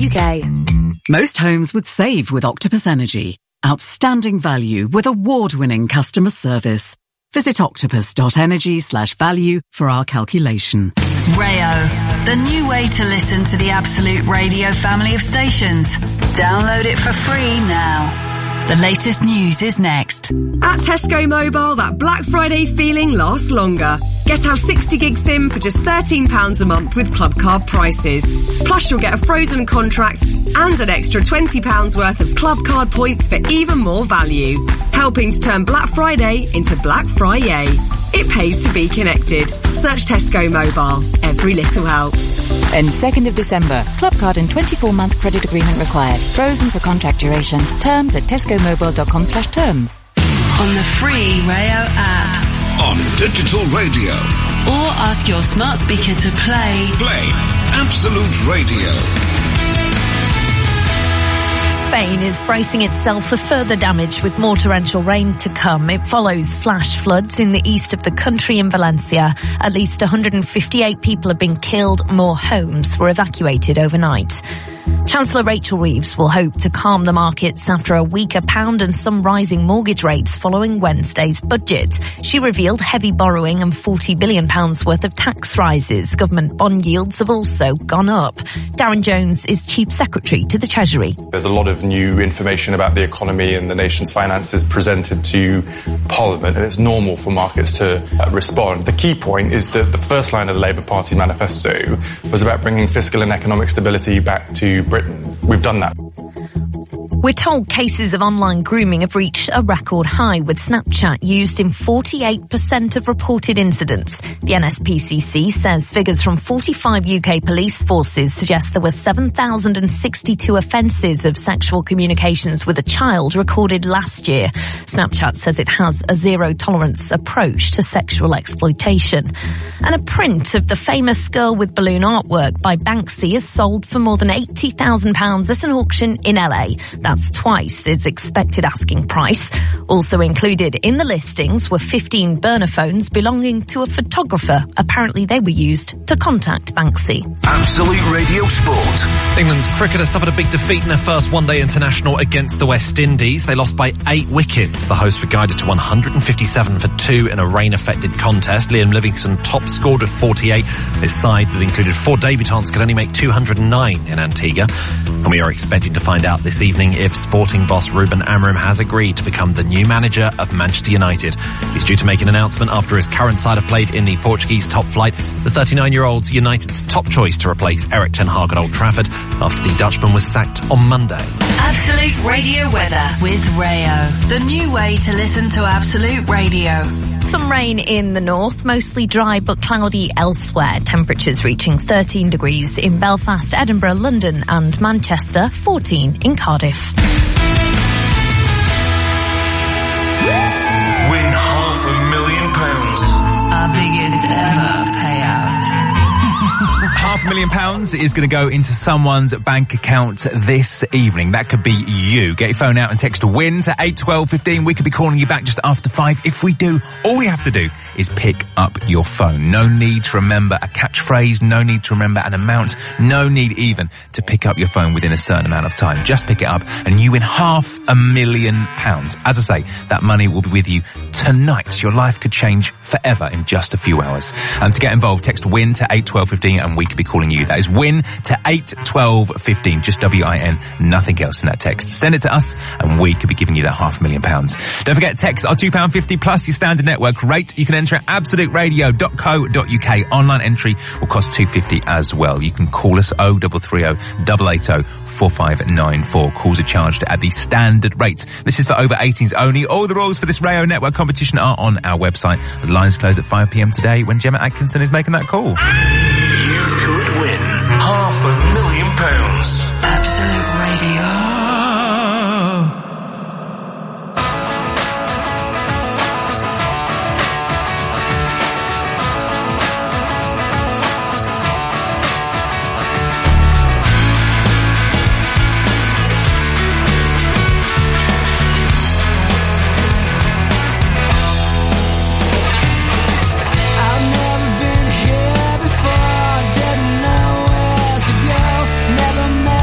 Most homes would save with Octopus Energy. Outstanding value with award-winning customer service. Visit octopus.energy/value for our calculation. Rayo, the new way to listen to the Absolute Radio family of stations. Download it for free now. The latest news is next. At Tesco Mobile, that Black Friday feeling lasts longer. Get our 60 gig SIM for just £13 a month with Club Card prices. Plus you'll get a frozen contract and an extra £20 worth of Club Card points for even more value. Helping to turn Black Friday into Black Friday. It pays to be connected. Search Tesco Mobile. Every little helps. And 2nd of December. Club Card and 24-month credit agreement required. Frozen for contract duration. Terms at tescomobile.com/terms. On the free Rayo app. On digital radio. Or ask your smart speaker to play Absolute Radio. Spain is bracing itself for further damage with more torrential rain to come. It follows flash floods in the east of the country in Valencia. At least 158 people have been killed. More homes were evacuated overnight. Chancellor Rachel Reeves will hope to calm the markets after a weaker pound and some rising mortgage rates following Wednesday's budget. She revealed heavy borrowing and £40 billion worth of tax rises. Government bond yields have also gone up. Darren Jones is Chief Secretary to the Treasury. There's a lot of new information about the economy and the nation's finances presented to Parliament, and it's normal for markets to respond. The key point is that the first line of the Labour Party manifesto was about bringing fiscal and economic stability back to Britain. We've done that. We're told cases of online grooming have reached a record high, with Snapchat used in 48% of reported incidents. The NSPCC says figures from 45 UK police forces suggest there were 7,062 offences of sexual communications with a child recorded last year. Snapchat says it has a zero-tolerance approach to sexual exploitation. And a print of the famous Girl with Balloon artwork by Banksy is sold for more than £80,000 at an auction in LA. That's twice its expected asking price. Also included in the listings were 15 burner phones belonging to a photographer. Apparently they were used to contact Banksy. Absolute Radio Sport. England's cricketers suffered a big defeat in their first one-day international against the West Indies. They lost by 8 wickets. The hosts were guided to 157 for 2 in a rain-affected contest. Liam Livingstone top scored with 48. His side that included 4 debutants could only make 209 in Antigua. And we are expecting to find out this evening if Sporting boss Ruben Amorim has agreed to become the new manager of Manchester United. He's due to make an announcement after his current side have played in the Portuguese top flight. The 39-year-old's United's top choice to replace Eric Ten Hag at Old Trafford after the Dutchman was sacked on Monday. Absolute Radio weather with Rayo, the new way to listen to Absolute Radio. Some rain in the north, mostly dry but cloudy elsewhere. Temperatures reaching 13 degrees in Belfast, Edinburgh, London and Manchester, 14 in Cardiff. Win £500,000. Our biggest ever payout. £500,000 is going to go into someone's bank account this evening. That could be you. Get your phone out and text WIN to 81215. We could be calling you back just after 5. If we do, all you have to do is pick up your phone. No need to remember a catchphrase. No need to remember an amount. No need even to pick up your phone within a certain amount of time. Just pick it up and you win £500,000. As I say, that money will be with you tonight. Your life could change forever in just a few hours. And to get involved, text WIN to 81215 and we could be calling you. That is WIN to 81215. Just WIN, nothing else in that text. Send it to us and we could be giving you that £500,000. Don't forget, text our £2.50 plus your standard network rate. You can enter at absoluteradio.co.uk. Online entry will cost £2.50 as well. You can call us 0330 880 4594. Calls are charged at the standard rate. This is for over 18s only. All the rules for this Rayo Network competition are on our website. The lines close at 5 p.m. today when Gemma Atkinson is making that call. You could win £500,000. Absolute Radio. Never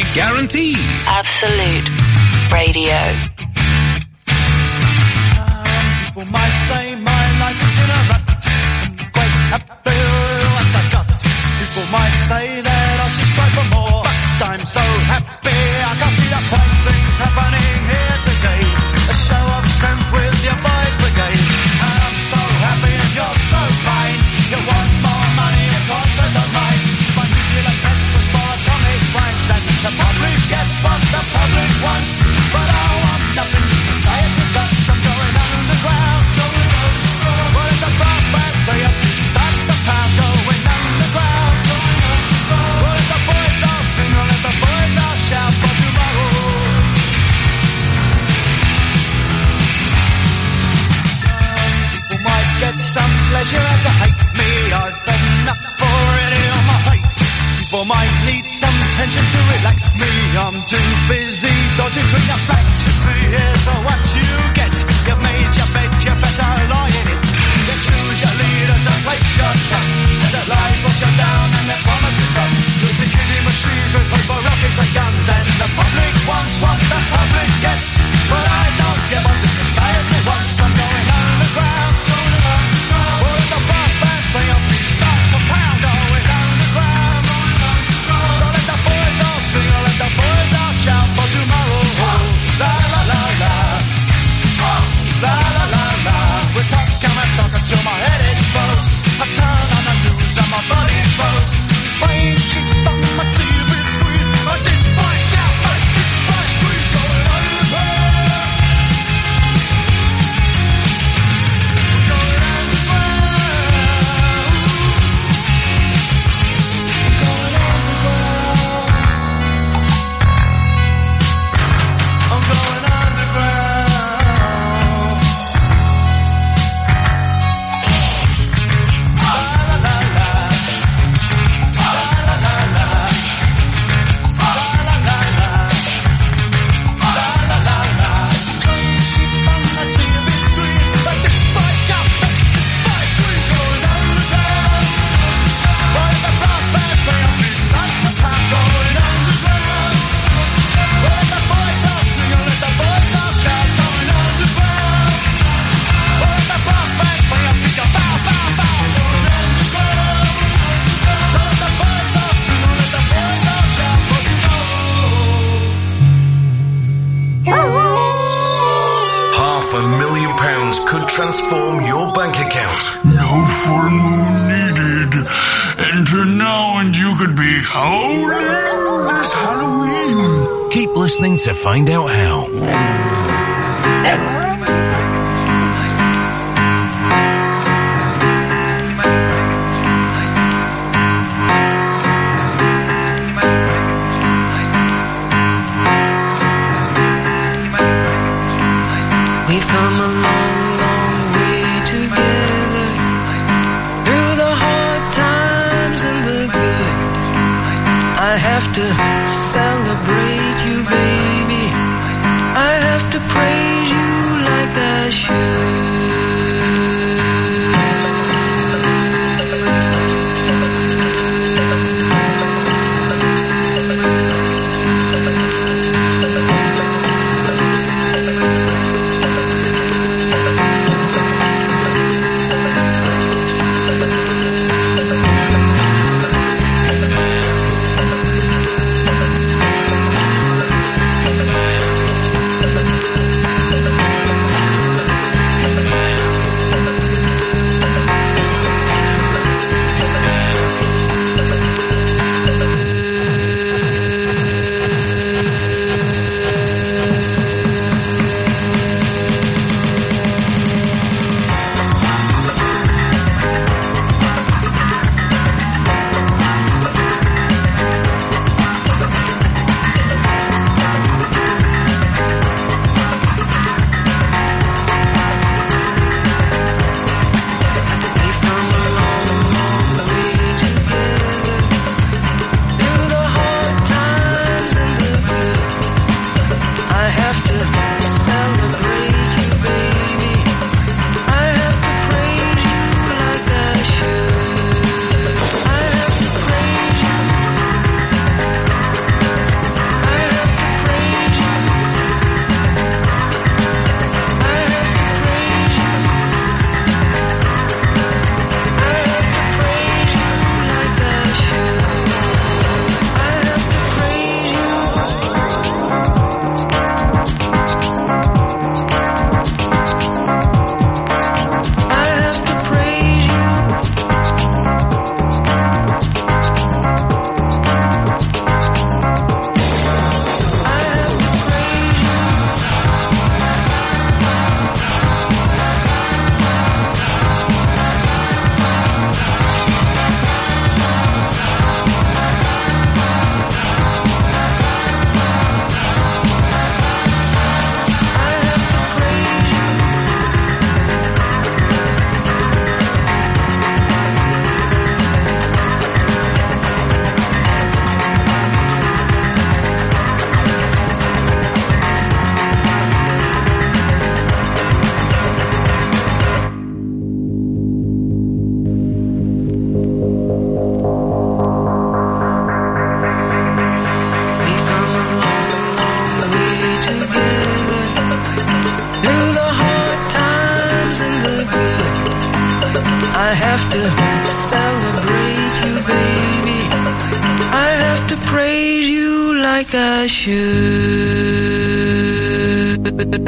guaranteed. Absolute Radio. Some people might say my life is in a rut. I'm quite happy with what I got. People might say that I should strive for more, but I'm so happy I can see the fine things happening here today. A show of strength with your boys brigade. I'm so happy and you're so fine. You want more money, of course I don't mind. My nuclear textbooks for atomic rhymes, and the public gets what the public wants. But I want nothing society's got. I'm going underground, going underground. What if the brass bands play up? Start to pound, going underground, going underground. What if the boys all sing, or if the boys all shout for tomorrow? Some people might get some pleasure out to hate me. I've got enough already on my plate. People might need some tension to relax me. I'm too busy dodging between the facts. You see, here's what you get. You've made your bed, you better lie in it. You choose your leaders and place your trust. The lies wash you down and the promises us. Losing killing machines replaced by rockets and guns. And the public wants what the public gets. But I don't get what the society wants. I'm going underground, going underground. All of the brass bands play up, we start to pound. Going underground, going underground. So let the boys all sing, or let the boys all shout for tomorrow. La la la la. La la la la. We're talking till my head explodes. I turn on the news and my body explodes. Explain shit on my TV screen. Like this boy shout, like this boy scream. Going underground. Going underground. Going underground. I'm going underground. £500,000 could transform your bank account. No full moon needed. Enter now and you could be howling this Halloween. Keep listening to find out how. We've come a long, long way together, through the hard times and the good. I have to celebrate you, baby. I have to have to celebrate you, baby. I have to praise you like I should.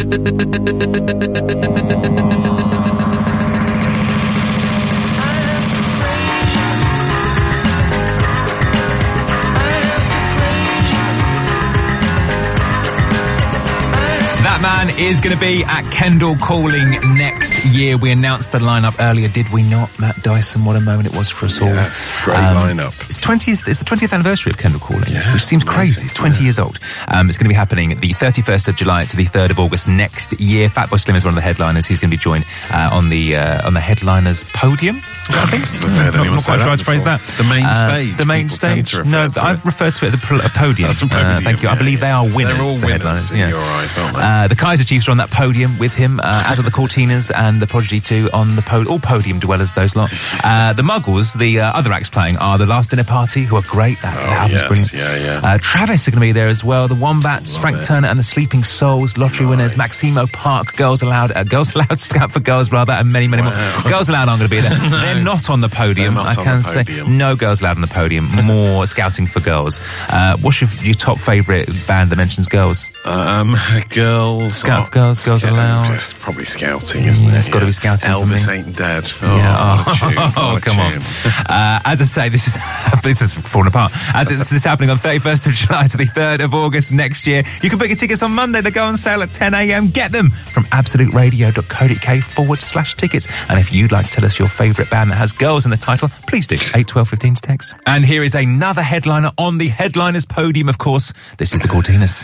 That man is going to be at Kendall Calling next year. We announced the lineup earlier, did we not? Matt Dyson, what a moment it was for us all. Yes, great lineup. It's the 20th anniversary of Kendall Calling, which seems crazy. It's 20 years old. It's going to be happening the 31st of July to the 3rd of August next year. Fatboy Slim is one of the headliners. He's going to be joined on the headliners podium. I think. I've heard anyone say that to phrase that. The main stage. The main stage. No, I've referred to it as a podium. That's a podium. Thank you. I believe they are winners. They're all the winners headliners. in your eyes, aren't they? The Kaiser Chiefs are on that podium with him, as are the Cortinas and the Prodigy 2 on the all podium dwellers, those lot. The Muggles, the other acts playing, are the Last Dinner Party, who are great. That album's brilliant. Yeah. Travis are going to be there as well. The Wombats, Frank Turner and the Sleeping Souls, lottery winners, Maximo Park, Girls Aloud, Scout for Girls rather, and many more. Girls Aloud aren't going to be there. They're not on the podium. I can say no Girls Aloud on the podium. More Scouting for Girls. What's your top favourite band that mentions girls? Girls. Scout for Girls, Girls Aloud. It's probably Scouting, isn't it? It's got to be Scouting. Elvis for me. Ain't Dead. Come on. As I say, this is falling apart. As this is happening on 31st of July to the 3rd of August next year. You can book your tickets on Monday. They go on sale at 10 a.m. Get them from absoluteradio.co.uk/tickets. And if you'd like to tell us your favourite band that has girls in the title, please do. 81215's text. And here is another headliner on the headliners podium, of course. This is the Cortinas.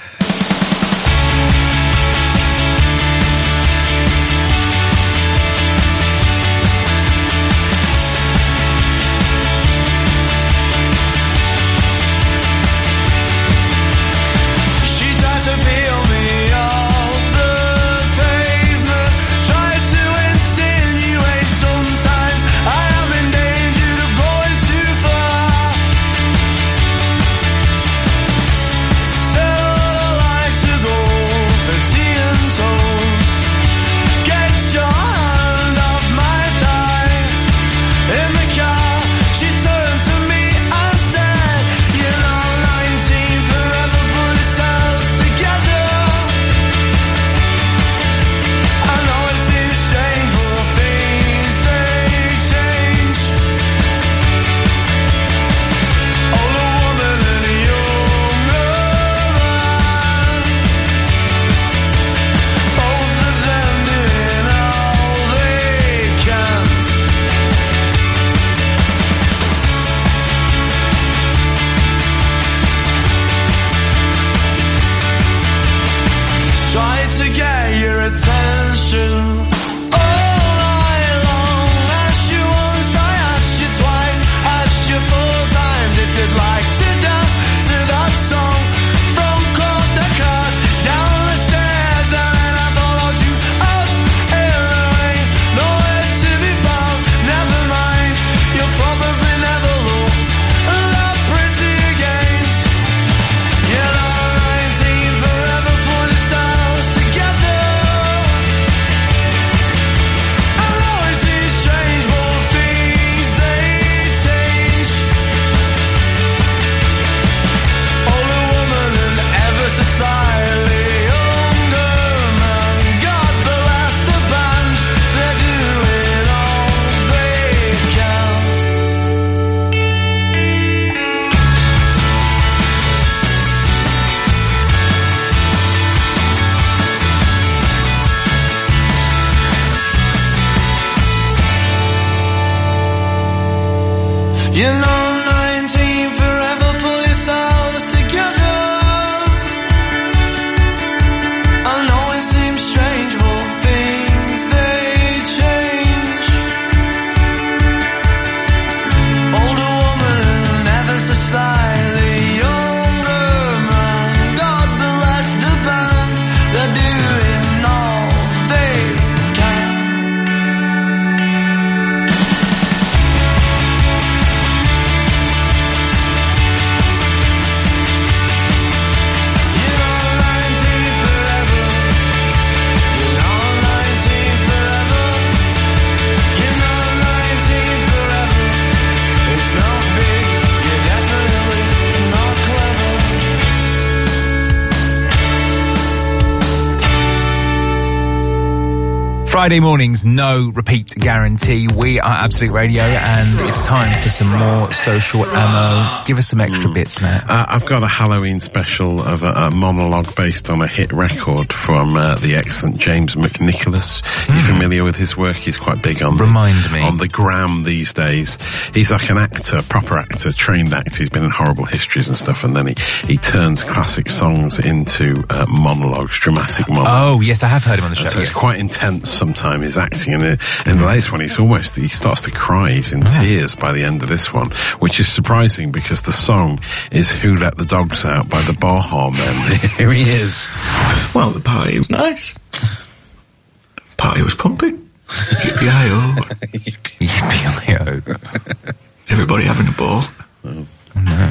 Friday mornings, no repeat guarantee. We are Absolute Radio, and it's time for some more social ammo. Give us some extra bits, Matt. I've got a Halloween special of a monologue based on a hit record from the excellent James McNicholas. You familiar with his work? He's quite big on the gram these days. He's like an actor, proper actor, trained actor. He's been in Horrible Histories and stuff, and then he turns classic songs into monologues, dramatic monologues. Oh, yes, I have heard him on the show. So it's quite intense sometimes, his acting. And in the latest one, he starts to cry. He's in tears by the end of this one, which is surprising because the song is Who Let the Dogs Out by the Baha Men. Here he is. Well, the party was nice. Party was pumping. Yippee-hi-oh. Yippee-hi-oh. Everybody having a ball. Oh, no.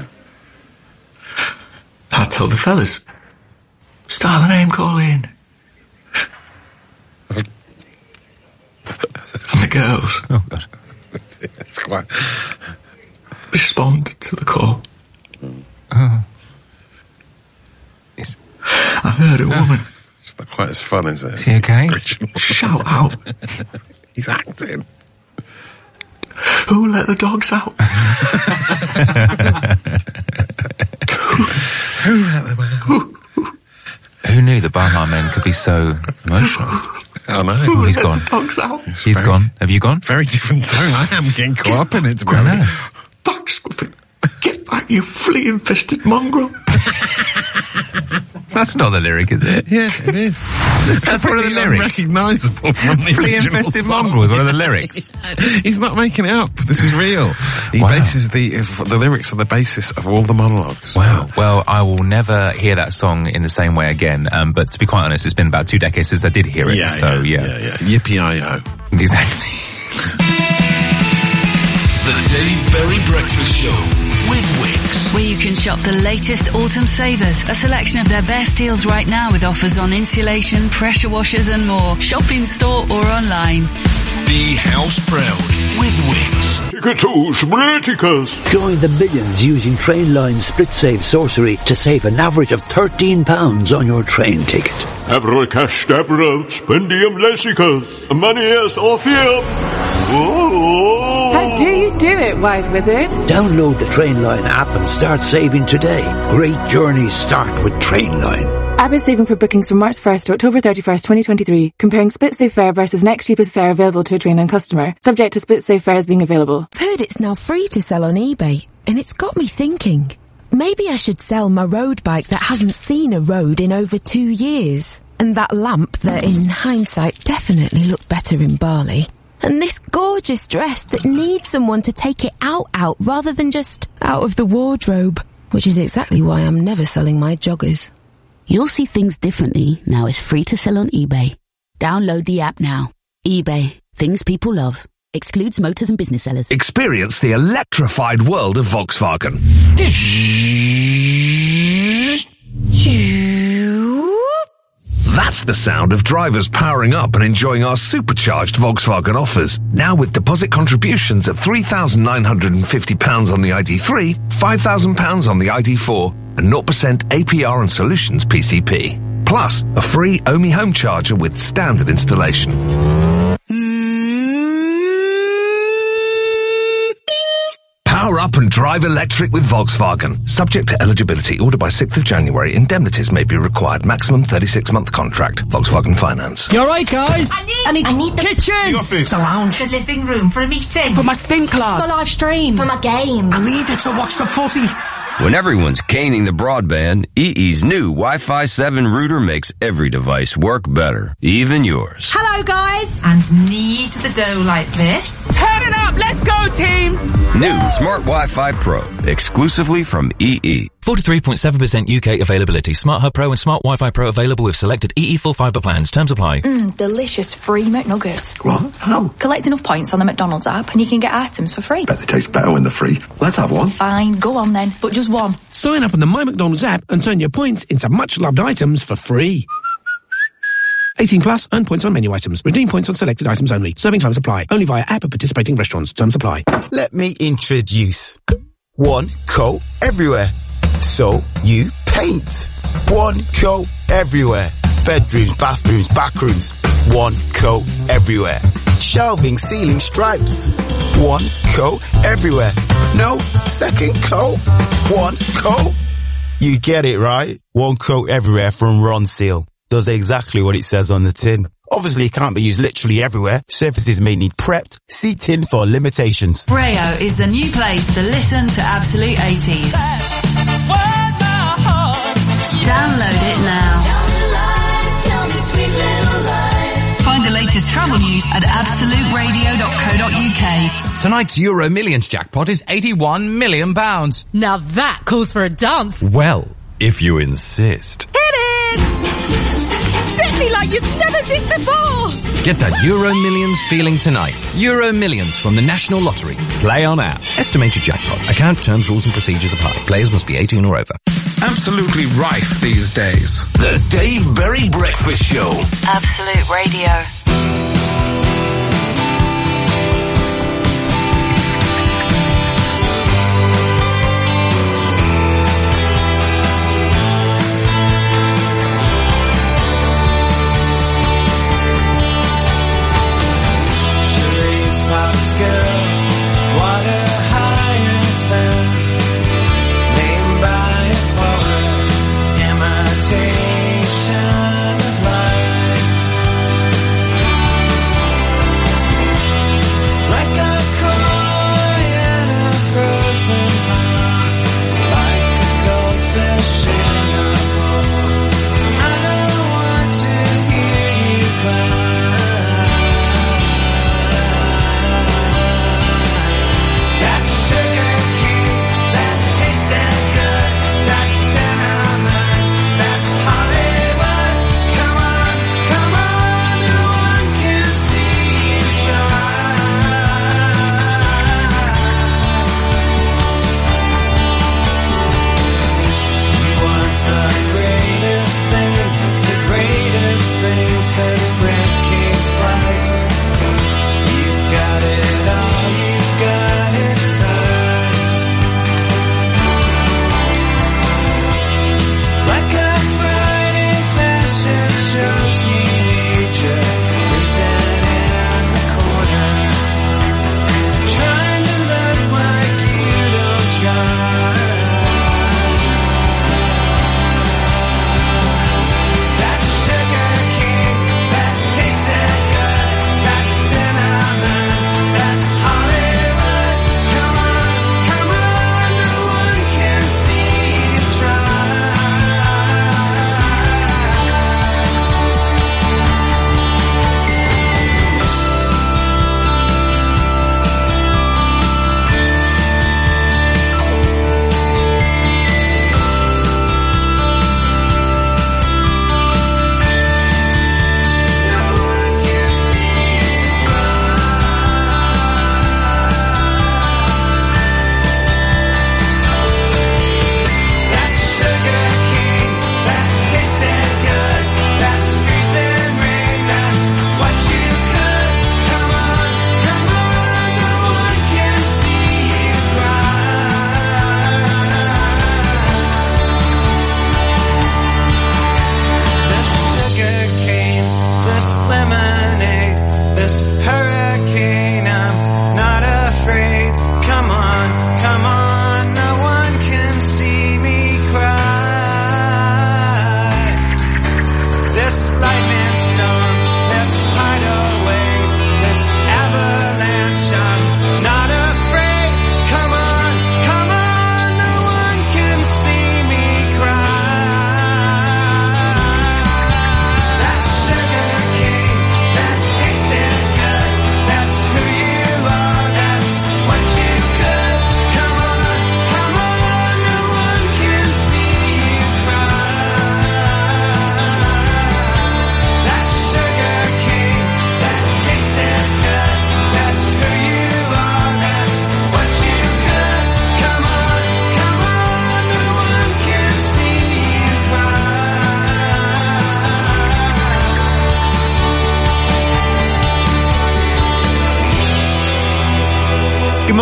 I told the fellas, start the name calling. And the girls. Oh, God. It's quite... respond to the call. Oh. I heard a woman. It's not quite as fun, is it? Is he okay? Shout out. He's acting. Who let the dogs out? Who let them out? Who knew the Baha Men could be so emotional? Oh, no. Who he's let gone. the dogs out? He's gone. Have you gone? Very different tone. I am getting caught up in it, to be honest. Dogs, get back, you flea-infested mongrel. That's not the lyric, is it? Yeah, it is. That's one of the lyrics. Unrecognisable from the Flea-infested mongrel is one of the lyrics. He's not making it up. This is real. He bases the lyrics on the basis of all the monologues. Wow. Well, I will never hear that song in the same way again. But to be quite honest, it's been about 2 decades since I did hear it. Yeah. Yippee-i-oh. Exactly. The Dave Berry Breakfast Show with Wix. Where you can shop the latest autumn savers. A selection of their best deals right now with offers on insulation, pressure washers and more. Shop in store or online. Be house proud with Wix. Ticketus. Join the millions using Trainline Split Save Sorcery to save an average of £13 on your train ticket. Abracadabra, spendium lessicus, manias orpheum. How do you do it, wise wizard? Download the Trainline app and start saving today. Great journeys start with Trainline. Average saving for bookings from March 1st to October 31st, 2023. Comparing Split Save fare versus next cheapest fare available to a Trainline customer. Subject to Split Save fares being available. Heard it's now free to sell on eBay, and it's got me thinking. Maybe I should sell my road bike that hasn't seen a road in over 2 years. And that lamp that, in hindsight, definitely looked better in Bali. And this gorgeous dress that needs someone to take it out rather than just out of the wardrobe. Which is exactly why I'm never selling my joggers. You'll see things differently now it's free to sell on eBay. Download the app now. eBay. Things people love. Excludes motors and business sellers. Experience the electrified world of Volkswagen. That's the sound of drivers powering up and enjoying our supercharged Volkswagen offers. Now with deposit contributions of £3,950 on the ID3, £5,000 on the ID4, and 0% APR and solutions PCP. Plus, a free Omi home charger with standard installation. Power up and drive electric with Volkswagen. Subject to eligibility. Order by 6th of January. Indemnities may be required. Maximum 36-month contract. Volkswagen Finance. You alright, guys? I need the kitchen. The office. The lounge. The living room for a meeting. For my spin class. For my live stream. For my game. I need it to watch the footy. When everyone's caning the broadband, EE's new Wi-Fi 7 router makes every device work better, even yours. Hello, guys. And need the dough like this. Turn it up. Let's go, team. New Smart Wi-Fi Pro, exclusively from EE. 43.7% UK availability. Smart Hub Pro and Smart Wi-Fi Pro available with selected EE full fibre plans. Terms apply. Delicious free McNuggets. What? How? Collect enough points on the McDonald's app and you can get items for free. Bet they taste better when they're free. Let's have one. Fine, go on then, but just one. Sign up on the My McDonald's app and turn your points into much-loved items for free. 18 plus, earn points on menu items. Redeem points on selected items only. Serving times apply. Only via app at participating restaurants. Terms apply. Let me introduce. One coat everywhere. So you paint. One coat everywhere. Bedrooms, bathrooms, backrooms. One coat everywhere. Shelving, ceiling, stripes. One coat everywhere. No, second coat. One coat. You get it, right? One coat everywhere from Ron Seal. Does exactly what it says on the tin. Obviously, it can't be used literally everywhere. Surfaces may need prepped. See tin for limitations. Rayo is the new place to listen to Absolute 80s. Download it now. Find the latest travel news at absoluteradio.co.uk. Tonight's Euro Millions jackpot is £81 million. Now that calls for a dance. Well, if you insist. Hit it! Dip me like you've never dipped before. Get that Euro Millions feeling tonight. Euro Millions from the National Lottery. Play on app. Estimated jackpot. Account terms, rules and procedures apply. Players must be 18 or over. Absolutely rife these days. The Dave Berry Breakfast Show. Absolute Radio. Imitation of life.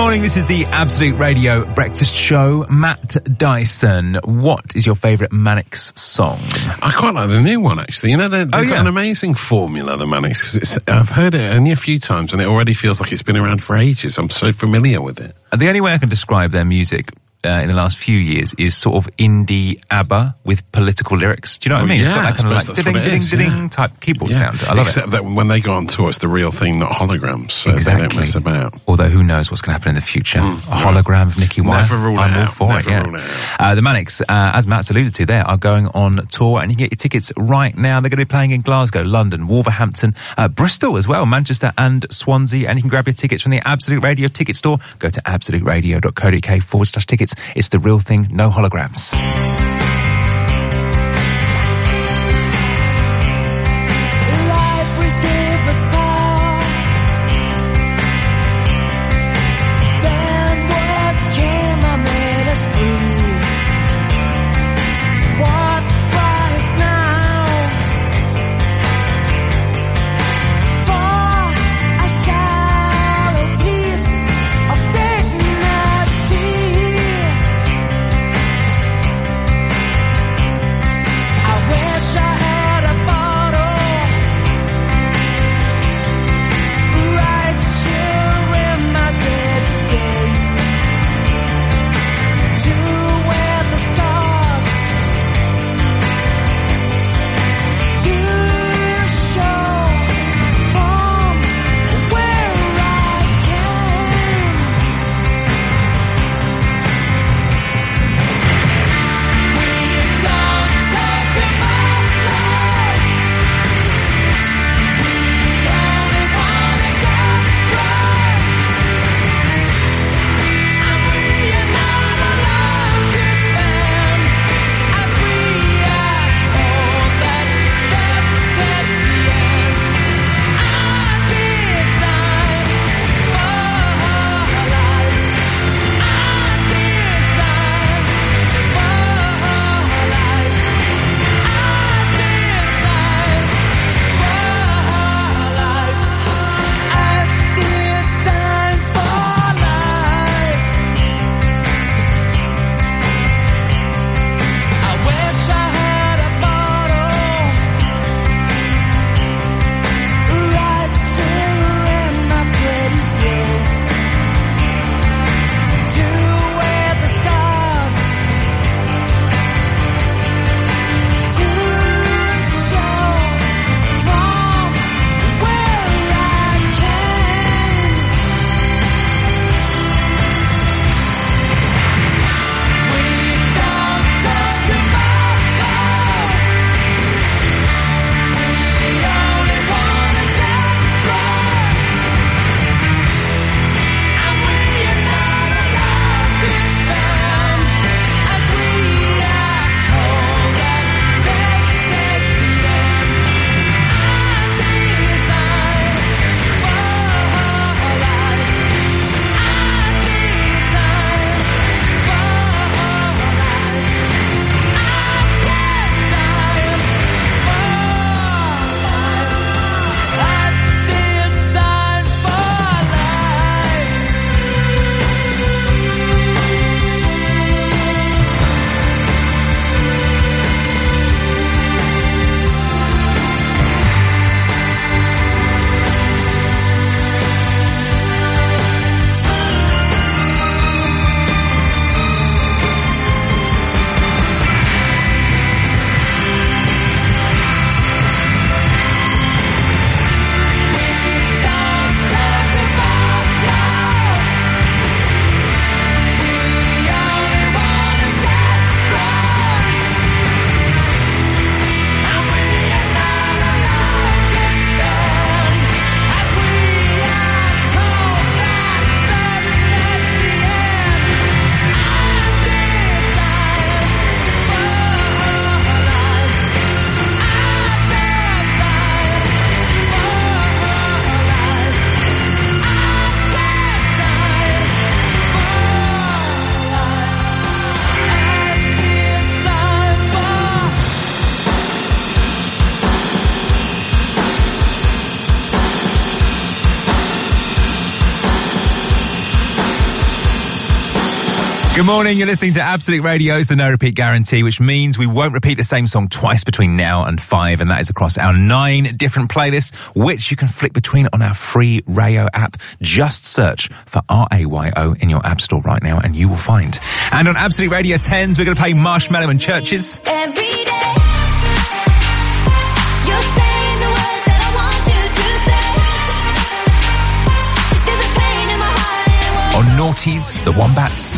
morning, this is the Absolute Radio Breakfast Show. Matt Dyson, what is your favourite Mannix song? I quite like the new one, actually. You know, they've got an amazing formula, the Mannix. I've heard it only a few times and it already feels like it's been around for ages. I'm so familiar with it. The only way I can describe their music in the last few years is sort of indie ABBA with political lyrics. Do you know what I mean? Yeah, it's got that kind of like ding type keyboard sound. I love Except that when they go on tour, it's the real thing, not holograms. So they don't mess about. Although who knows what's going to happen in the future? A hologram of Nicky Wire. Never rule it I'm all out. for it, yeah. The Mannix, as Matt's alluded to there, are going on tour and you can get your tickets right now. They're going to be playing in Glasgow, London, Wolverhampton, Bristol as well, Manchester and Swansea. And you can grab your tickets from the Absolute Radio ticket store. Go to absoluteradio.co.uk/tickets. It's the real thing, no holograms. Good morning, you're listening to Absolute Radio's The No Repeat Guarantee, which means we won't repeat the same song twice between now and 5, and that is across our 9 different playlists, which you can flick between on our free Rayo app. Just search for RAYO in your app store right now and you will find. And on Absolute Radio 10s, we're going to play Marshmallow and Churches. Every day, you're saying the words that I want you to say. There's a pain in my heart. On Naughties, the Wombats.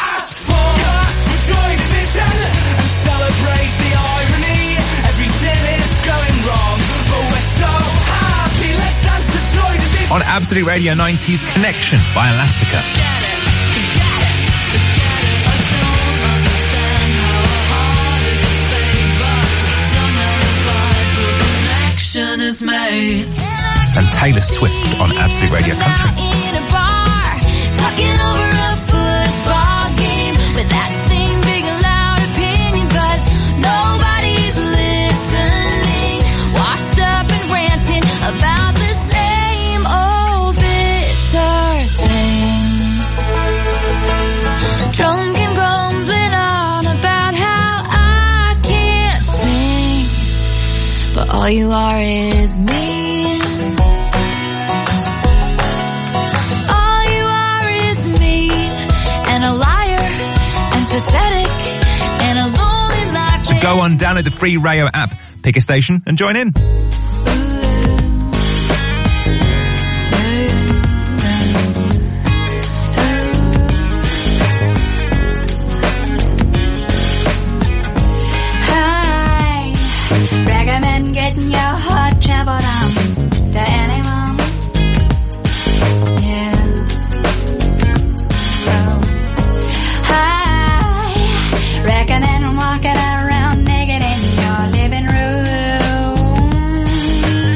And celebrate the irony. Everything is going wrong, but we're so happy. Let's dance to Joy Division. On Absolute Radio 90s, Connection by Elastica. Is made. And Taylor Swift on Absolute Radio Country. In a bar, talking over a football game with that same big loud opinion, but nobody's listening. Washed up and ranting about the same old bitter things. Drunk and grumbling on about how I can't sing, but all you are is me. All you are is me, and a liar, and pathetic, and a lonely life. So go on, download the free Rayo app, pick a station and join in. Hi, recommend getting your heart traveled on to anyone. Yeah. So, hi, recommend walking around naked in your living room.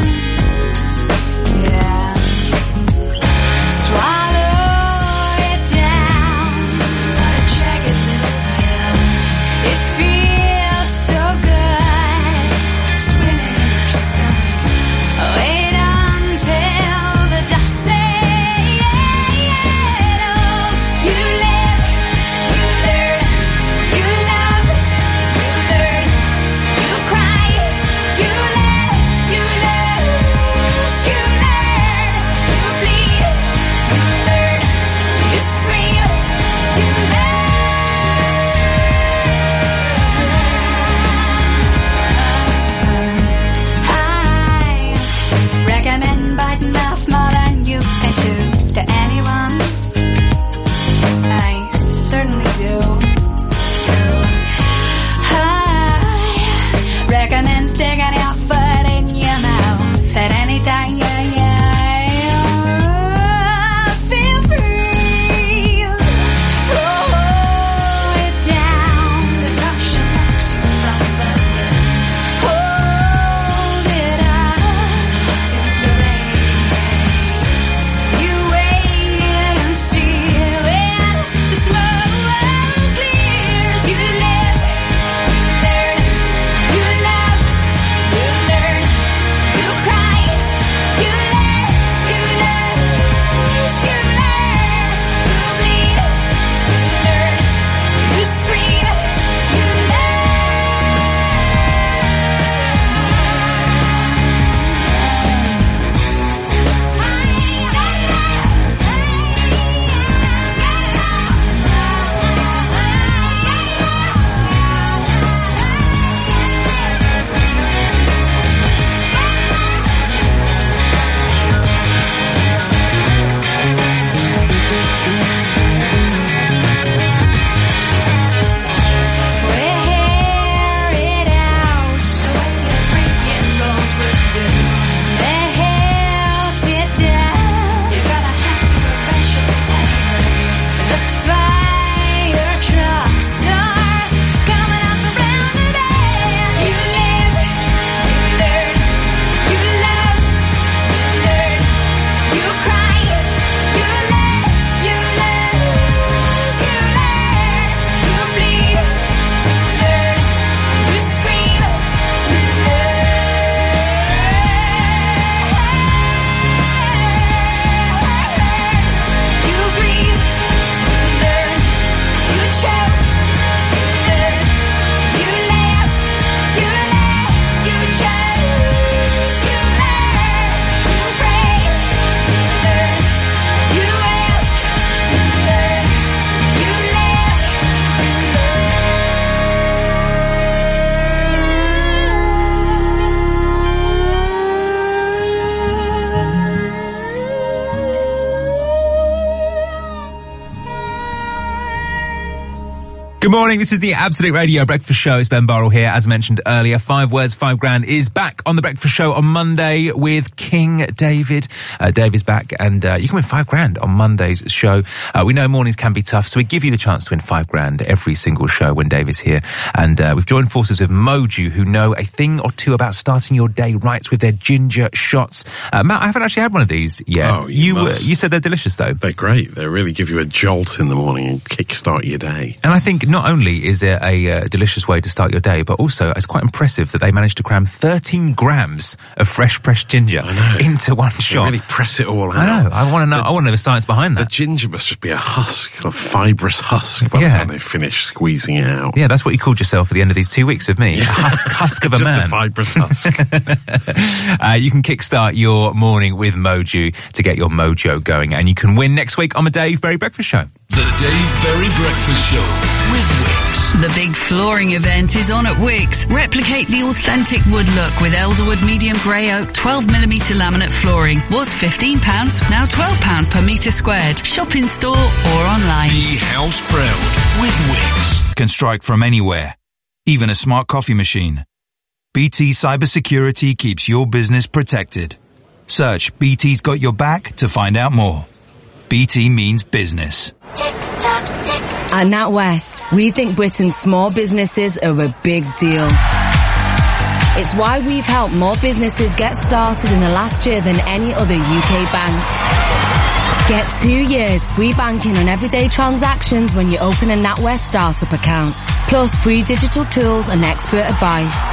Good morning, this is the Absolute Radio Breakfast Show. It's Ben Burrell here. As mentioned earlier, 5 Words, 5 Grand is back on the Breakfast Show on Monday with King David. Dave is back, and you can win 5 grand on Monday's show. We know mornings can be tough, so we give you the chance to win 5 grand every single show when Dave is here. And we've joined forces with Moju, who know a thing or two about starting your day right with their ginger shots. Matt, I haven't actually had one of these yet. Oh, you said they're delicious, though. They're great. They really give you a jolt in the morning and kickstart your day. And I think not only is it a delicious way to start your day, but also it's quite impressive that they managed to cram 13 grams of fresh pressed ginger into one shot. They really press it all out. I know. I want to know the science behind that. The ginger must just be a husk, a fibrous husk by the time they finish squeezing it out. Yeah, that's what you called yourself at the end of these 2 weeks with me. Yeah. Husk of a man. Just a fibrous husk. You can kickstart your morning with Moju to get your mojo going, and you can win next week on the Dave Berry Breakfast Show. The Dave Berry Breakfast Show with Wix. The big flooring event is on at Wix. Replicate the authentic wood look with Elderwood Medium Grey Oak 12mm laminate flooring. Was £15, now £12 per metre squared. Shop in store or online. Be house proud with Wix. Can strike from anywhere, even a smart coffee machine. BT Cybersecurity keeps your business protected. Search BT's Got Your Back to find out more. BT means business. At NatWest, we think Britain's small businesses are a big deal. It's why we've helped more businesses get started in the last year than any other UK bank. Get 2 years free banking on everyday transactions when you open a NatWest startup account, plus free digital tools and expert advice.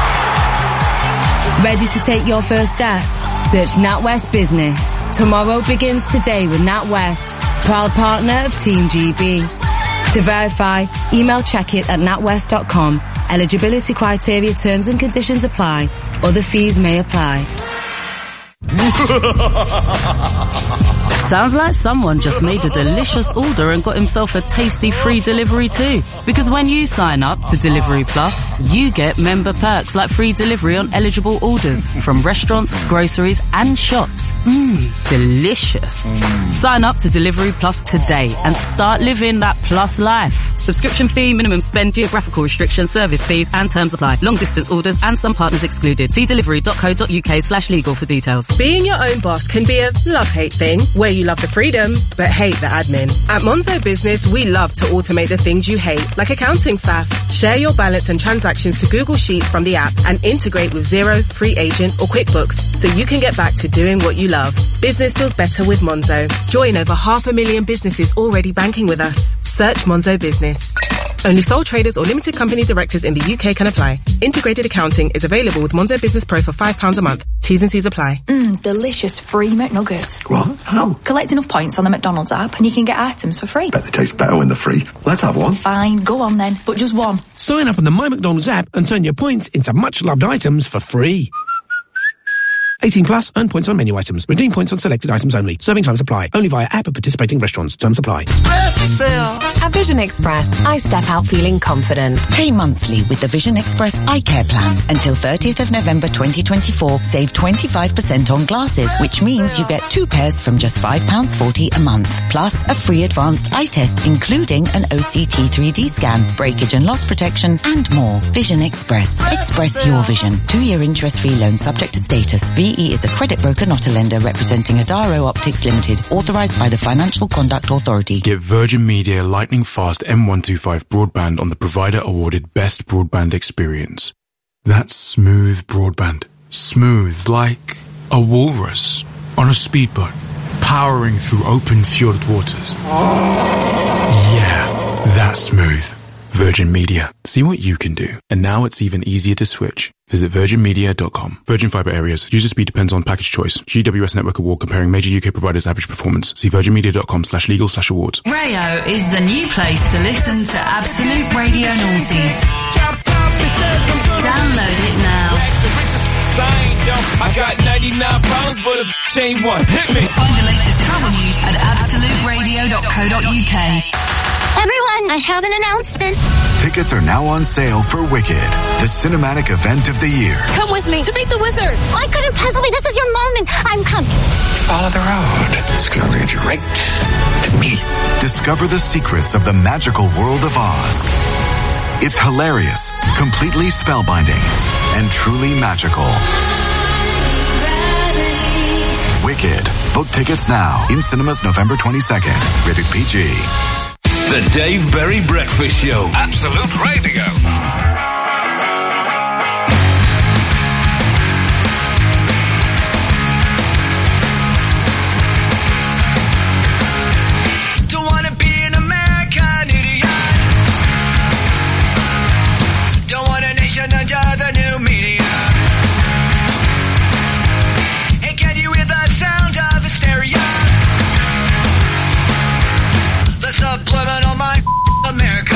Ready to take your first step? Search NatWest Business. Tomorrow begins today with NatWest, proud partner of Team GB. To verify, email checkit@natwest.com. Eligibility criteria, terms and conditions apply. Other fees may apply. Sounds like someone just made a delicious order and got himself a tasty free delivery too. Because when you sign up to Delivery Plus, you get member perks like free delivery on eligible orders from restaurants, groceries and shops. Delicious. Sign up to Delivery Plus today and start living that plus life. Subscription fee, minimum spend, geographical restrictions, service fees and terms apply. Long distance orders and some partners excluded. See delivery.co.uk/legal for details. Being your own boss can be a love-hate thing, where you love the freedom, but hate the admin. At Monzo Business, we love to automate the things you hate, like accounting faff. Share your balance and transactions to Google Sheets from the app and integrate with Xero, Free Agent or QuickBooks, so you can get back to doing what you love. Business feels better with Monzo. Join over 500,000 businesses already banking with us. Search Monzo Business. Only sole traders or limited company directors in the UK can apply. Integrated accounting is available with Monzo Business Pro for £5 a month. T's and C's apply. Delicious free McNuggets. What? How? Collect enough points on the McDonald's app and you can get items for free. Bet they taste better when they're free. Let's have one. Fine, go on then, but just one. Sign up on the My McDonald's app and turn your points into much-loved items for free. 18 plus, earn points on menu items. Redeem points on selected items only. Serving times apply. Only via app at participating restaurants. Terms apply. At Vision Express, I step out feeling confident. Pay monthly with the Vision Express Eye Care Plan. Until 30th of November 2024, save 25% on glasses, which means you get 2 pairs from just £5.40 a month. Plus, a free advanced eye test, including an OCT 3D scan, breakage and loss protection, and more. Vision Express. Express your vision. 2-year interest-free loan subject to status. VE is a credit broker, not a lender, representing Adaro Optics Limited, authorized by the Financial Conduct Authority. Get Virgin Media lightning fast M125 broadband on the provider awarded best broadband experience. That's smooth broadband. Smooth like a walrus on a speedboat, powering through open fjord waters. Yeah, that's smooth. Virgin Media. See what you can do. And now it's even easier to switch. Visit virginmedia.com. Virgin Fibre Areas. User speed depends on package choice. GWS Network Award comparing major UK providers' average performance. See virginmedia.com/legal/awards. Rayo is the new place to listen to Absolute Radio Noughties. Download it now. I got 99 pounds, but a bitch ain't one. Hit me. Find the latest travel news at absoluteradio.co.uk. Everyone, I have an announcement. Tickets are now on sale for Wicked, the cinematic event of the year. Come with me to meet the wizard. I couldn't possibly. This is your moment. I'm coming. Follow the road. Slowly at your right, Discover the secrets of the magical world of Oz. It's hilarious, completely spellbinding, and truly magical. Wicked. Book tickets now. In cinemas November 22nd. Rated PG. The Dave Berry Breakfast Show. Absolute Radio. Under the new media. Hey, can you hear the sound of hysteria? The subliminal mind America.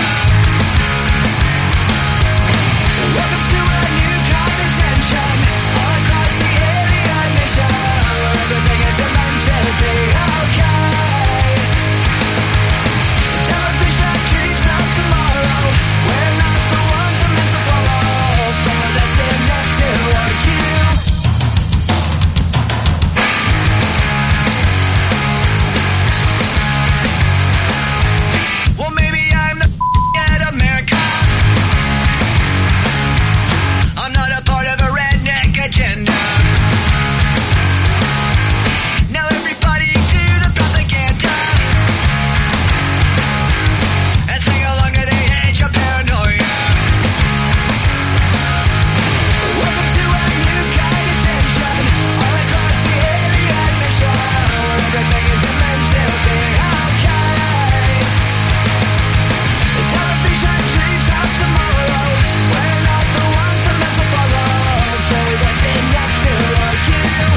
Welcome to a new kind of tension all across the alien mission, where everything is meant to be okay. Television dreams of tomorrow. We're not the ones I'm meant to follow. Well, maybe I'm the at America. I'm not a part of a redneck agenda. Now everybody to the propaganda and sing along to the age of paranoia. Welcome to a new kind of tension all across the alien mission, where everything is meant to be okay. The television dreams of tomorrow. We're not the ones I'm meant to follow. Baby, that's enough to argue.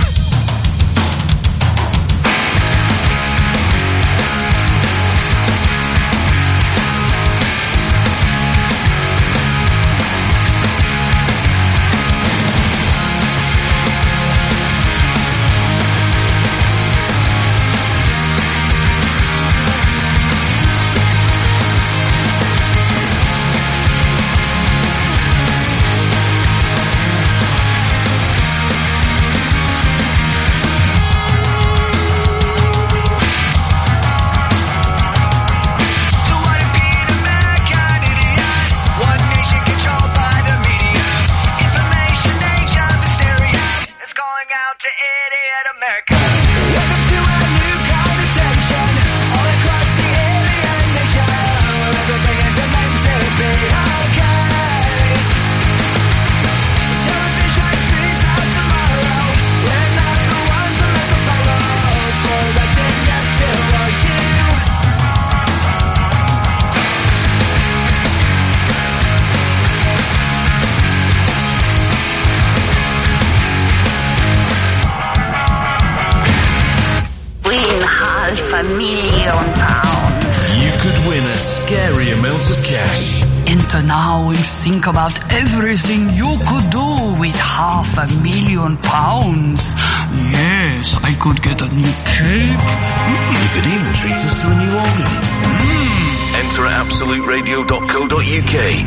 You could win a scary amount of cash. Enter now and think about everything you could do with £500,000. Yes, I could get a new cape. You could even treat us to a new organ. Enter at absoluteradio.co.uk.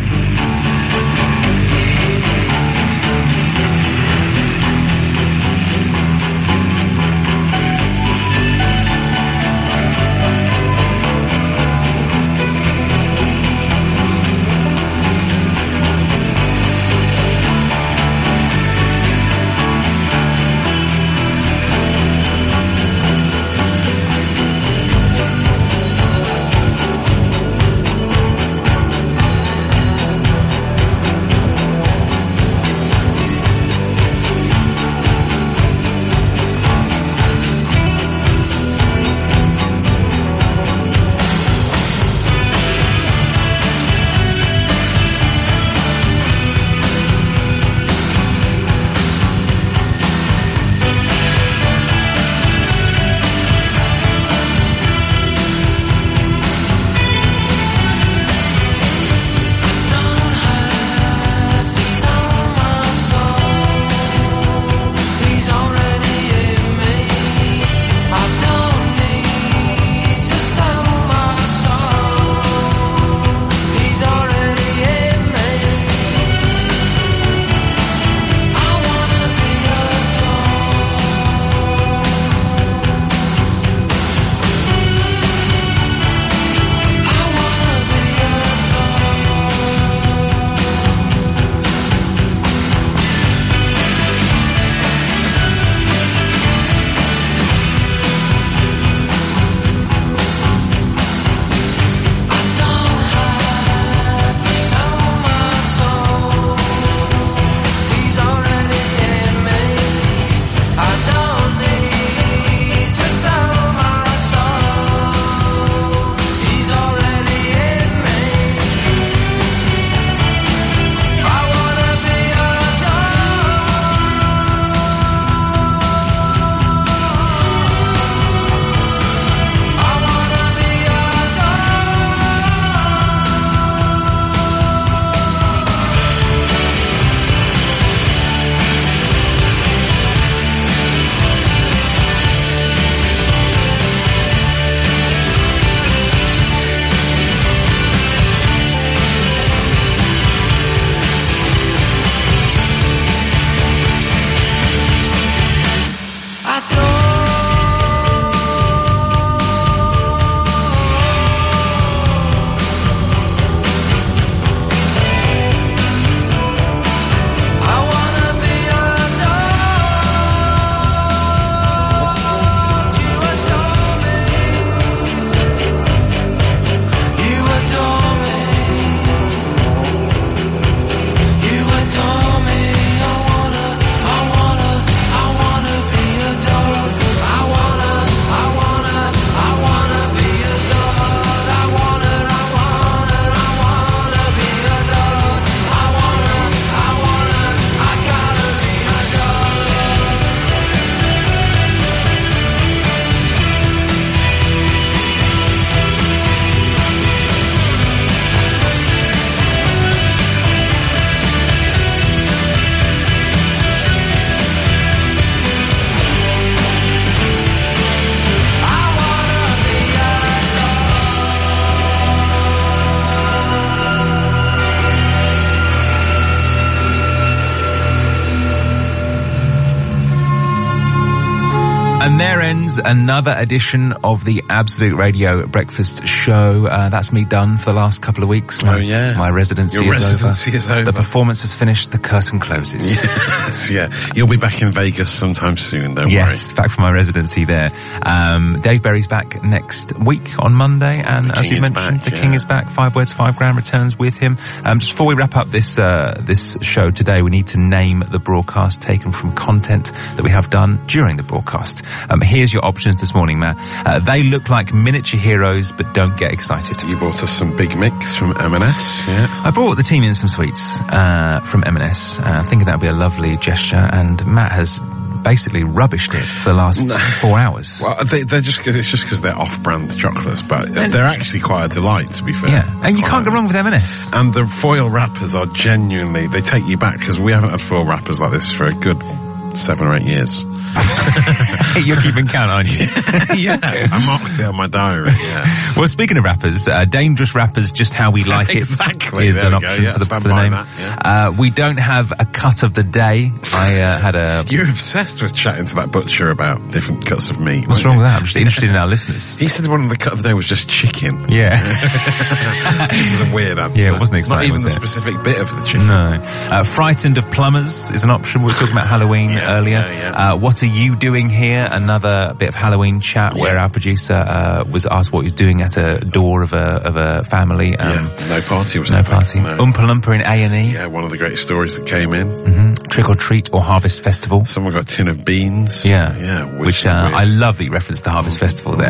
And there ends another edition of the Absolute Radio Breakfast Show. That's me done for the last couple of weeks. My residency is over. The performance has finished. The curtain closes. Yes, yeah. You'll be back in Vegas sometime soon, don't worry. Yes, back from my residency there. Dave Berry's back next week on Monday, and as you mentioned, the King is back. 5 Words, 5 Grand returns with him. Just before we wrap up this show today, we need to name the broadcast taken from content that we have done during the broadcast. Here's your options this morning, Matt. They look like miniature heroes, but don't get excited. You brought us some Big Mix from M&S, yeah? I brought the team in some sweets from M&S, thinking that would be a lovely gesture, and Matt has basically rubbished it for the last 4 hours. Well, it's just because they're off-brand chocolates, but they're actually quite a delight, to be fair. Yeah, and you can't go wrong with M&S. And the foil wrappers are genuinely, they take you back, because we haven't had foil wrappers like this for a good 7 or 8 years. You're keeping count, aren't you? Yeah, I marked it on my diary, yeah. Well, speaking of rappers, Dangerous Rappers, Just How We Like It exactly. is an option for the name. That, we don't have a cut of the day. I had a... You're obsessed with chatting to that butcher about different cuts of meat. What's wrong with that? I'm just interested in our listeners. He said one of the cut of the day was just chicken. Yeah. This is a weird answer. Yeah, it wasn't exciting. Not even the specific bit of the chicken. No. Frightened of Plumbers is an option. We were talking about Halloween earlier. What are you doing here? Another bit of Halloween chat where our producer was asked what he was doing at a door of a family. No party was no party. No. Oompa Loompa in A&E. Yeah, one of the great stories that came in. Mm-hmm. Trick or Treat or Harvest Festival. Someone got a tin of beans. Yeah. Which I love that you referenced the Harvest Festival there.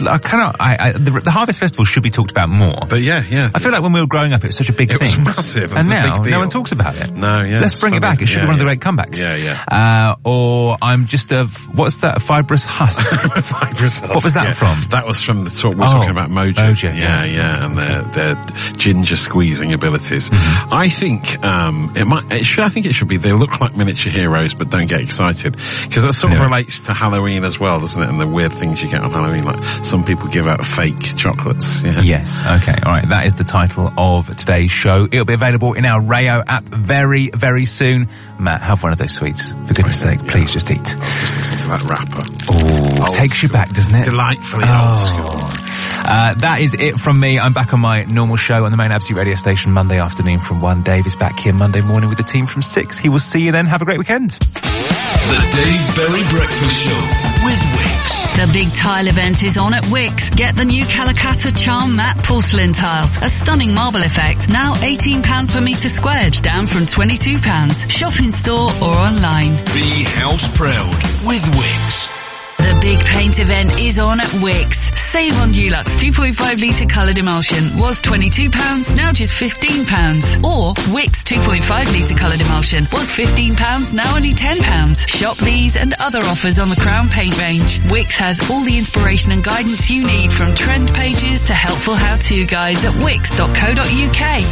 The Harvest Festival should be talked about more. But yeah. I feel like when we were growing up, it was such a big thing. It was massive. And now, no one talks about it. No, yeah. Let's bring it back. It should be one of the great comebacks. Yeah. Or I'm just what's that? Fibrous husk. Fibrous husk. What was that from? That was from the talk. We're talking about Mojo. Yeah. And their ginger squeezing abilities. Mm-hmm. I think I think it should be. They look like miniature heroes, but don't get excited, because that sort of relates to Halloween as well, doesn't it? And the weird things you get on Halloween, like some people give out fake chocolates. Yeah. Yes. Okay. All right. That is the title of today's show. It'll be available in our Rayo app very, very soon. Matt, have one of those sweets. For goodness sake, please just eat. Just listen to that rapper. Oh, takes you back, doesn't it? Delightfully old school. That is it from me. I'm back on my normal show on the main Absolute Radio station Monday afternoon from 1. Dave is back here Monday morning with the team from 6. He will see you then. Have a great weekend. The Dave Berry Breakfast Show with Wix. The big tile event is on at Wix. Get the new Calicata Charm Matte Porcelain Tiles. A stunning marble effect. Now £18 per metre squared, down from £22. Shop in store or online. Be house proud with Wix. The big paint event is on at Wix. Save on Dulux 2.5 litre coloured emulsion. Was £22, now just £15. Or Wix 2.5 litre coloured emulsion. Was £15, now only £10. Shop these and other offers on the Crown paint range. Wix has all the inspiration and guidance you need, from trend pages to helpful how-to guides at wix.co.uk.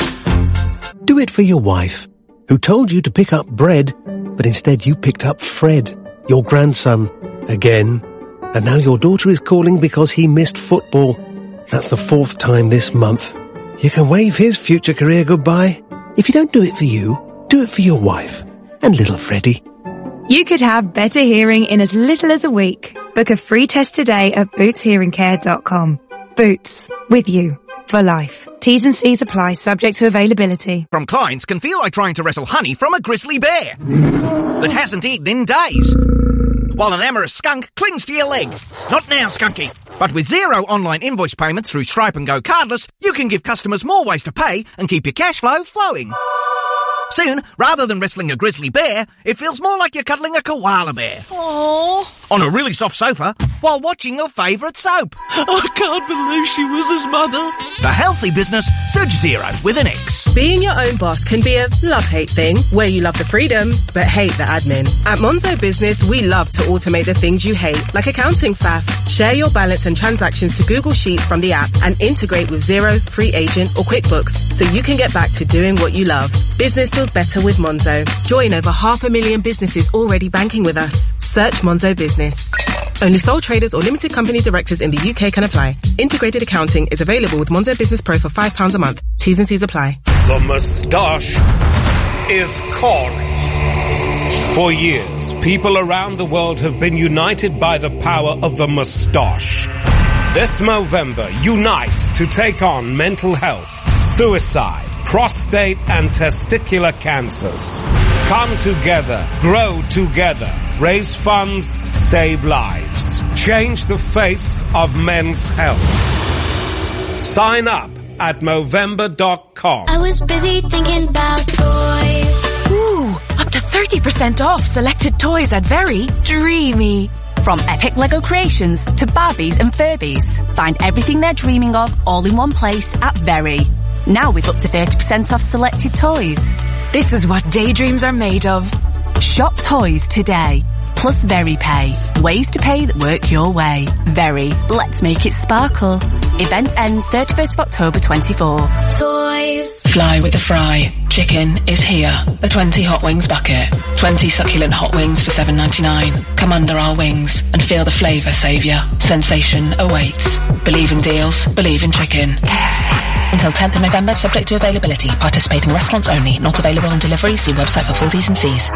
Do it for your wife, who told you to pick up bread, but instead you picked up Fred, your grandson. Again. And now your daughter is calling because he missed football. That's the 4th time this month. You can wave his future career goodbye. If you don't do it for you, do it for your wife and little Freddie. You could have better hearing in as little as a week. Book a free test today at bootshearingcare.com. Boots. With you. For life. T's and C's apply, subject to availability. From clients can feel like trying to wrestle honey from a grizzly bear that hasn't eaten in days, while an amorous skunk clings to your leg. Not now, Skunky. But with zero online invoice payments through Stripe and Go Cardless, you can give customers more ways to pay and keep your cash flow flowing. Soon, rather than wrestling a grizzly bear, it feels more like you're cuddling a koala bear. Aww. On a really soft sofa, while watching your favourite soap. I can't believe she was his mother. The healthy business, Surge Zero with an X. Being your own boss can be a love-hate thing, where you love the freedom, but hate the admin. At Monzo Business, we love to automate the things you hate, like accounting faff. Share your balance and transactions to Google Sheets from the app and integrate with Xero, Free Agent or QuickBooks, so you can get back to doing what you love. Business feels better with Monzo. Join over 500,000 businesses already banking with us. Search Monzo Business. Only sole traders or limited company directors in the UK can apply. Integrated accounting is available with Monzo Business Pro for £5 a month. T's and C's apply. The moustache is calling. For years, people around the world have been united by the power of the moustache. This Movember, unite to take on mental health, suicide, prostate and testicular cancers. Come together, grow together, raise funds, save lives. Change the face of men's health. Sign up at Movember.com. I was busy thinking about toys. Ooh, up to 30% off selected toys at Very. Dreamy. From epic Lego creations to Barbies and Furbies. Find everything they're dreaming of all in one place at Very. Now with up to 30% off selected toys. This is what daydreams are made of. Shop toys today. Plus Very Pay. Ways to pay that work your way. Very. Let's make it sparkle. Event ends 31st of October 24. Toys. Fly with the fry. Chicken is here. The 20 hot wings bucket. 20 succulent hot wings for $7.99. Come under our wings and feel the flavour saviour. Sensation awaits. Believe in deals. Believe in chicken. Until 10th of November, subject to availability. Participating restaurants only. Not available on delivery. See website for full T's and C's.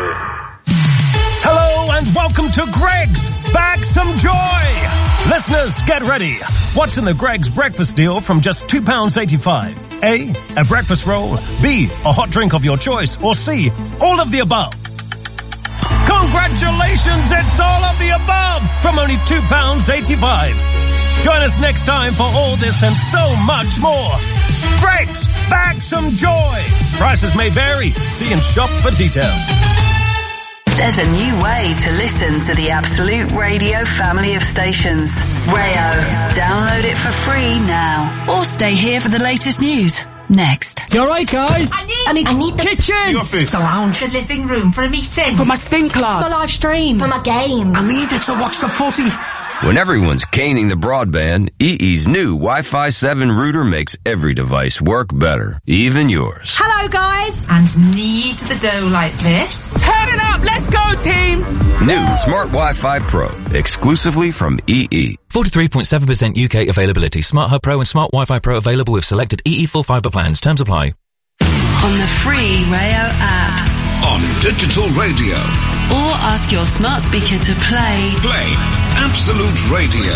Hello and welcome to Greggs Bag Some Joy! Listeners, get ready. What's in the Greggs breakfast deal from just £2.85? A breakfast roll. B, a hot drink of your choice. Or C, all of the above. Congratulations, it's all of the above from only £2.85. Join us next time for all this and so much more. Greggs Bag Some Joy! Prices may vary. See and shop for details. There's a new way to listen to the Absolute Radio family of stations. Rayo. Download it for free now. Or stay here for the latest news. Next. You alright, guys? I need the kitchen! The office. The lounge. The living room for a meeting. For my spin class. For my live stream. For my game. I need it to watch the footy. When everyone's caning the broadband, EE's new Wi-Fi 7 router makes every device work better, even yours. Hello, guys. And knead the dough like this. Turn it up! Let's go, team! New Smart Wi-Fi Pro, exclusively from EE. 43.7% UK availability. Smart Hub Pro and Smart Wi-Fi Pro available with selected EE full fibre plans. Terms apply. On the free Rayo app. On digital radio. Or ask your smart speaker to play Absolute Radio.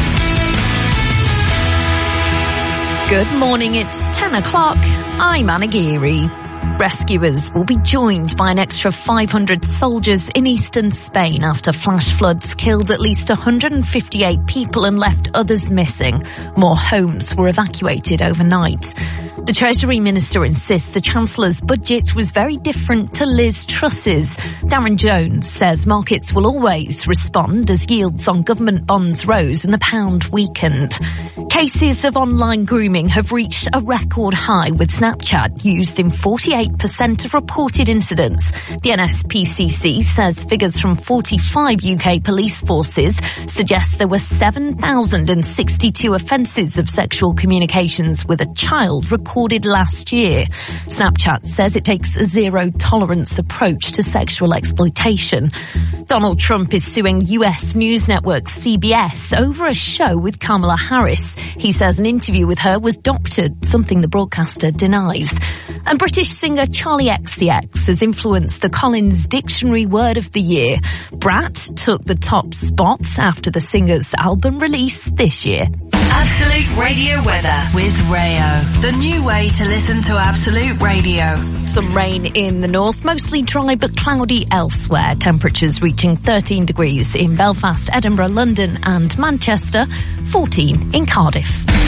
Good morning, it's 10 o'clock. I'm Anna Geary. Rescuers will be joined by an extra 500 soldiers in eastern Spain after flash floods killed at least 158 people and left others missing. More homes were evacuated overnight. The Treasury Minister insists the Chancellor's budget was very different to Liz Truss's. Darren Jones says markets will always respond as yields on government bonds rose and the pound weakened. Cases of online grooming have reached a record high, with Snapchat used in 48% of reported incidents. The NSPCC says figures from 45 UK police forces suggest there were 7,062 offences of sexual communications with a child recorded last year. Snapchat says it takes a zero-tolerance approach to sexual exploitation. Donald Trump is suing US news network CBS over a show with Kamala Harris. He says an interview with her was doctored, something the broadcaster denies. And British singer Charlie XCX has influenced the Collins Dictionary Word of the Year. Brat took the top spot after the singer's album release this year. Absolute Radio weather with Rayo. The new way to listen to Absolute Radio. Some rain in the north, mostly dry but cloudy elsewhere. Temperatures reaching 13 degrees in Belfast, Edinburgh, London and Manchester, 14 in Cardiff.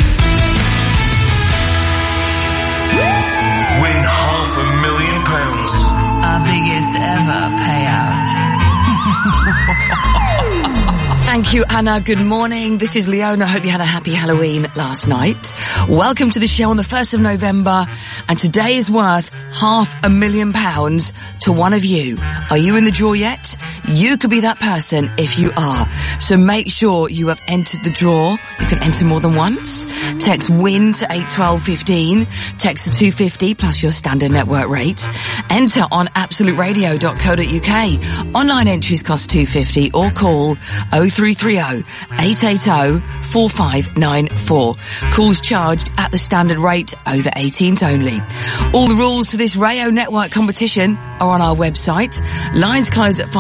Win £500,000. Our biggest ever payout. Thank you, Anna. Good morning. This is Leona. Hope you had a happy Halloween last night. Welcome to the show on the 1st of November. And today is worth £500,000 to one of you. Are you in the draw yet? You could be that person if you are. So make sure you have entered the draw. You can enter more than once. Text WIN to 81215. Text the 250 plus your standard network rate. Enter on absoluteradio.co.uk. Online entries cost $2.50 or call 0330 880 4594. Calls charged at the standard rate, over 18s only. All the rules for this Rayo Network competition are on our website. Lines close at 5.